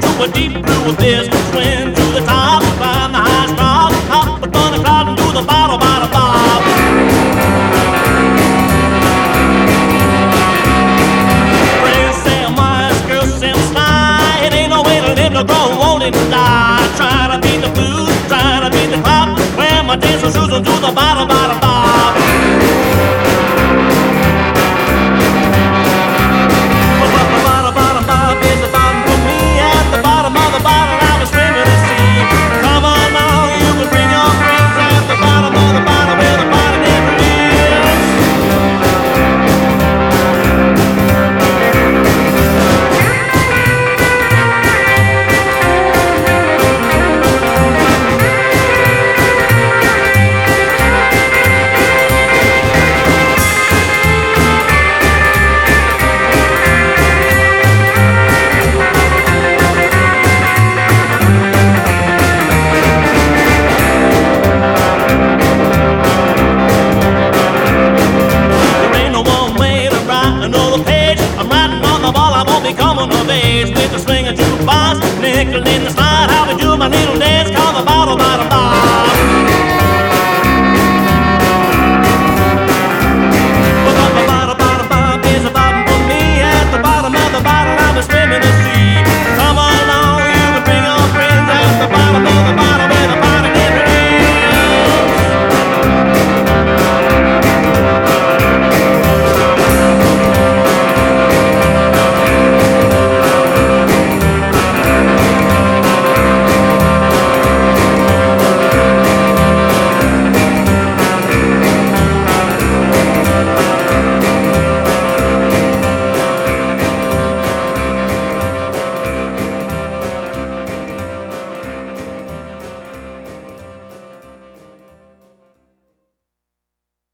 to a deep blue abyss. Swim to the top, climb the highest rock, hop the thunder cloud and do the bottle, bottle, bob. Friends say I'm wise, girls say I'm sly. It ain't no way to live, no grow, won't it die? Try to beat the blues, try to beat the clock. Wear my dancing shoes and do the bottle, bottle, bob. Coming of age with a swing and jukebox, nickel.